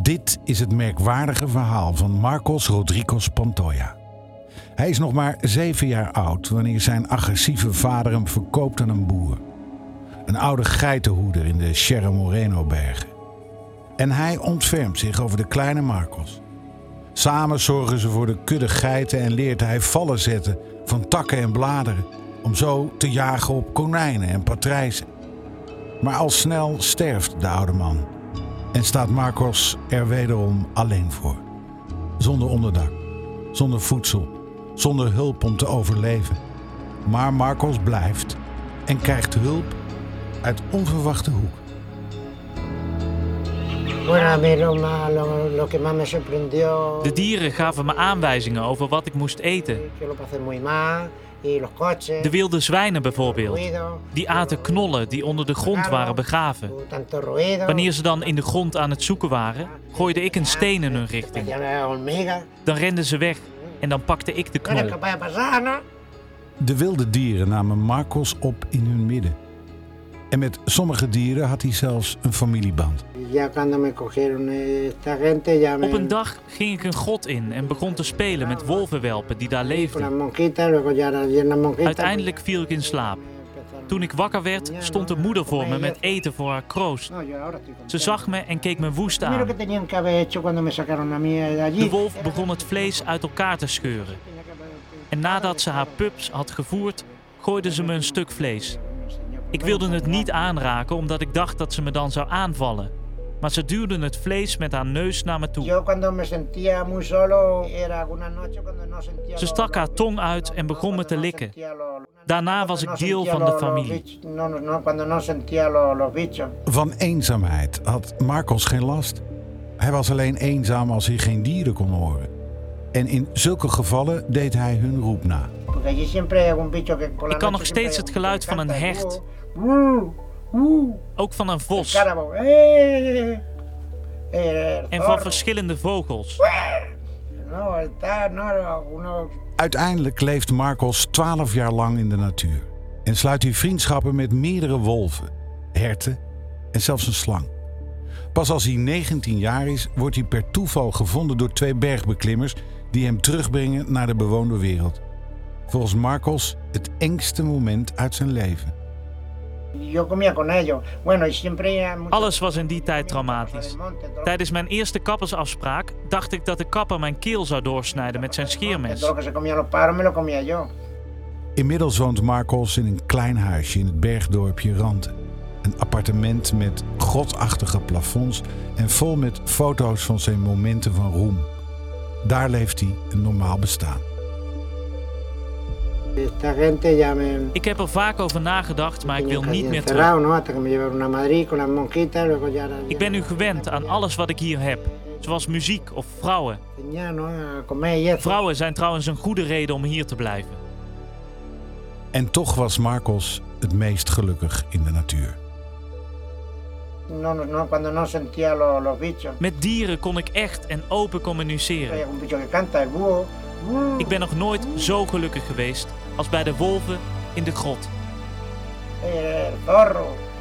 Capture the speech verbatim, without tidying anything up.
Dit is het merkwaardige verhaal van Marcos Rodriguez Pantoja. Hij is nog maar zeven jaar oud wanneer zijn agressieve vader hem verkoopt aan een boer. Een oude geitenhoeder in de Sierra Moreno-bergen. En hij ontfermt zich over de kleine Marcos. Samen zorgen ze voor de kudde geiten en leert hij vallen zetten van takken en bladeren, om zo te jagen op konijnen en patrijzen. Maar al snel sterft de oude man en staat Marcos er wederom alleen voor. Zonder onderdak, zonder voedsel, zonder hulp om te overleven. Maar Marcos blijft en krijgt hulp uit onverwachte hoek. De dieren gaven me aanwijzingen over wat ik moest eten. De wilde zwijnen bijvoorbeeld. Die aten knollen die onder de grond waren begraven. Wanneer ze dan in de grond aan het zoeken waren, gooide ik een steen in hun richting. Dan renden ze weg en dan pakte ik de knol. De wilde dieren namen Marcos op in hun midden. En met sommige dieren had hij zelfs een familieband. Op een dag ging ik een grot in en begon te spelen met wolvenwelpen die daar leefden. Uiteindelijk viel ik in slaap. Toen ik wakker werd, stond de moeder voor me met eten voor haar kroost. Ze zag me en keek me woest aan. De wolf begon het vlees uit elkaar te scheuren. En nadat ze haar pups had gevoerd, gooide ze me een stuk vlees. Ik wilde het niet aanraken omdat ik dacht dat ze me dan zou aanvallen. Maar ze duwde het vlees met haar neus naar me toe. Ze stak haar tong uit en begon me te likken. Daarna was ik deel van de familie. Van eenzaamheid had Marcos geen last. Hij was alleen eenzaam als hij geen dieren kon horen. En in zulke gevallen deed hij hun roep na. Ik kan nog steeds het geluid van een hert. Ook van een vos. En van verschillende vogels. Uiteindelijk leeft Marcos twaalf jaar lang in de natuur. En sluit hij vriendschappen met meerdere wolven, herten en zelfs een slang. Pas als hij negentien jaar is, wordt hij per toeval gevonden door twee bergbeklimmers die hem terugbrengen naar de bewoonde wereld. Volgens Marcos het engste moment uit zijn leven. Alles was in die tijd traumatisch. Tijdens mijn eerste kappersafspraak dacht ik dat de kapper mijn keel zou doorsnijden met zijn scheermes. Inmiddels woont Marcos in een klein huisje in het bergdorpje Rante. Een appartement met grotachtige plafonds en vol met foto's van zijn momenten van roem. Daar leeft hij een normaal bestaan. Ik heb er vaak over nagedacht, maar ik wil niet meer terug. Ik ben nu gewend aan alles wat ik hier heb, zoals muziek of vrouwen. Vrouwen zijn trouwens een goede reden om hier te blijven. En toch was Marcos het meest gelukkig in de natuur. Met dieren kon ik echt en open communiceren. Ik ben nog nooit zo gelukkig geweest als bij de wolven in de grot.